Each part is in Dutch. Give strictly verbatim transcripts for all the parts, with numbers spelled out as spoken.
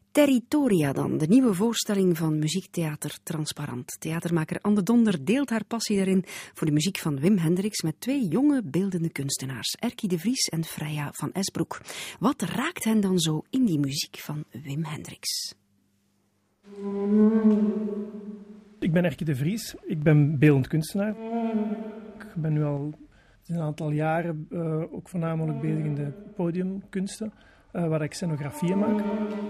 Territoria dan, de nieuwe voorstelling van muziektheater Transparant. Theatermaker Anne Donder deelt haar passie daarin voor de muziek van Wim Hendricks met twee jonge beeldende kunstenaars, Erkie de Vries en Freya van Esbroek. Wat raakt hen dan zo in die muziek van Wim Hendricks? Ik ben Erkie de Vries, ik ben beeldend kunstenaar. Ik ben nu al een aantal jaren uh, ook voornamelijk bezig in de podiumkunsten, uh, waar ik scenografieën maak.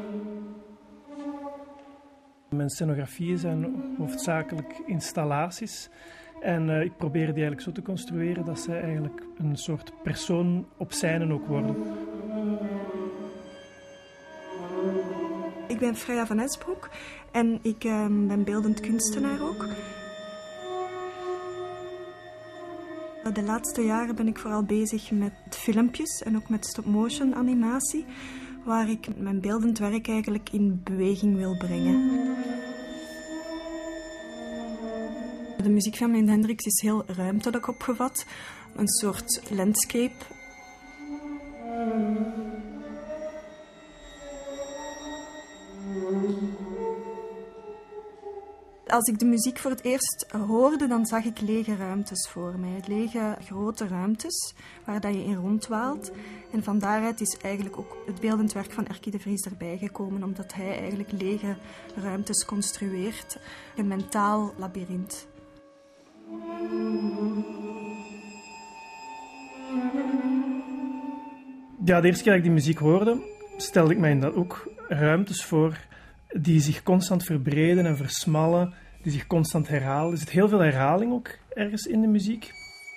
Mijn scenografieën zijn hoofdzakelijk installaties en uh, ik probeer die eigenlijk zo te construeren dat ze eigenlijk een soort persoon op scène ook worden. Ik ben Freya van Esbroek en ik uh, ben beeldend kunstenaar ook. De laatste jaren ben ik vooral bezig met filmpjes en ook met stop-motion animatie, waar ik mijn beeldend werk eigenlijk in beweging wil brengen. De muziek van Wim Hendricks is heel ruimtelijk opgevat, een soort landscape. Als ik de muziek voor het eerst hoorde, dan zag ik lege ruimtes voor mij. Lege, grote ruimtes waar dat je in rondwaalt. En van daaruit is eigenlijk ook het beeldend werk van Erkie de Vries erbij gekomen, omdat hij eigenlijk lege ruimtes construeert. Een mentaal labyrint. Ja, de eerste keer dat ik die muziek hoorde, stelde ik mij inderdaad ook ruimtes voor die zich constant verbreden en versmallen, die zich constant herhalen. Er zit heel veel herhaling ook ergens in de muziek.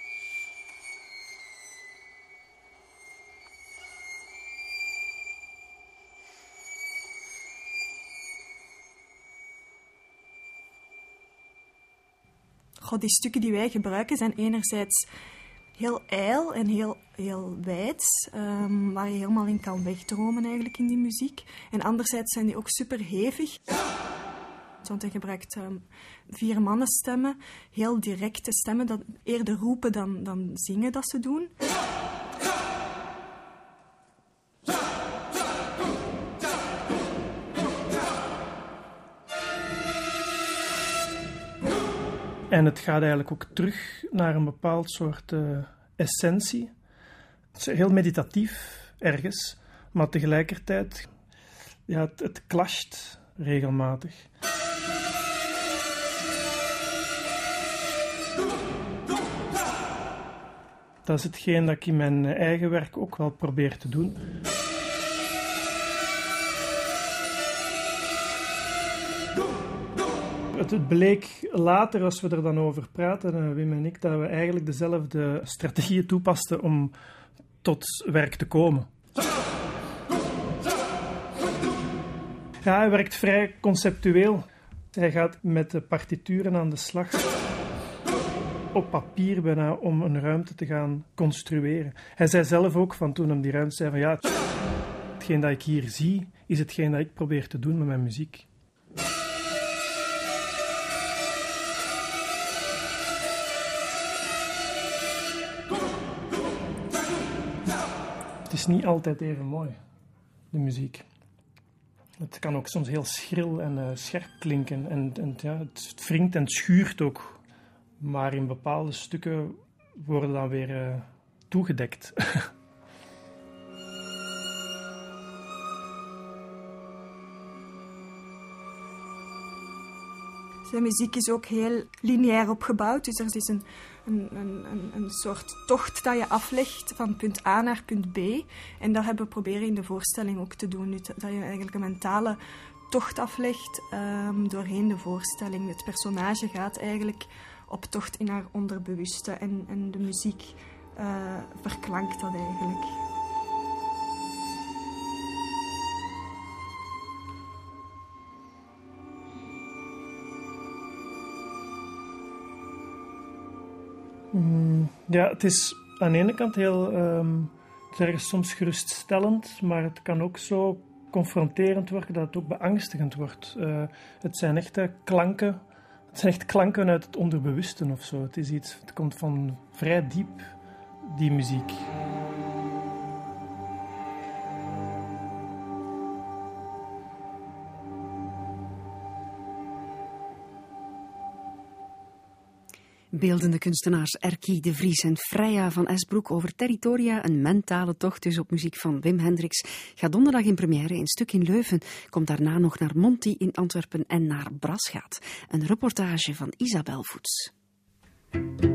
Goh, die stukken die wij gebruiken zijn enerzijds heel ijl en heel, heel wijd, um, waar je helemaal in kan wegdromen eigenlijk in die muziek. En anderzijds zijn die ook super hevig. Want hij gebruikt um, vier mannenstemmen, heel directe stemmen, dat eerder roepen dan, dan zingen dat ze doen. En het gaat eigenlijk ook terug naar een bepaald soort uh, essentie. Het is heel meditatief ergens, maar tegelijkertijd, ja, het, het clasht regelmatig. Dat is hetgeen dat ik in mijn eigen werk ook wel probeer te doen. Het bleek later, als we er dan over praten, Wim en ik, dat we eigenlijk dezelfde strategieën toepasten om tot werk te komen. Ja, hij werkt vrij conceptueel. Hij gaat met de partituren aan de slag, op papier bijna, om een ruimte te gaan construeren. Hij zei zelf ook, van toen hem die ruimte zei, van ja, hetgeen dat ik hier zie, is hetgeen dat ik probeer te doen met mijn muziek. Het is niet altijd even mooi, de muziek. Het kan ook soms heel schril en uh, scherp klinken. En, en ja, het wringt en het schuurt ook. Maar in bepaalde stukken worden dan weer uh, toegedekt. Zijn muziek is ook heel lineair opgebouwd. Dus er is een, een, een, een soort tocht dat je aflegt van punt A naar punt B. En dat hebben we proberen in de voorstelling ook te doen. Dat je eigenlijk een mentale tocht aflegt um, doorheen de voorstelling. Het personage gaat eigenlijk op tocht in haar onderbewuste. En, en de muziek uh, verklankt dat eigenlijk. Ja, het is aan de ene kant heel um, het is ergens soms geruststellend, maar het kan ook zo confronterend worden dat het ook beangstigend wordt. Uh, het zijn echte klanken, het zijn echt klanken uit het onderbewuste of zo. Het is iets, het komt van vrij diep, die muziek. Beeldende kunstenaars Erky de Vries en Freya van Esbroek over Territoria, een mentale tocht dus op muziek van Wim Hendricks, gaat donderdag in première in Stuk in Leuven, komt daarna nog naar Monti in Antwerpen en naar Brasgaat. Een reportage van Isabel Voets.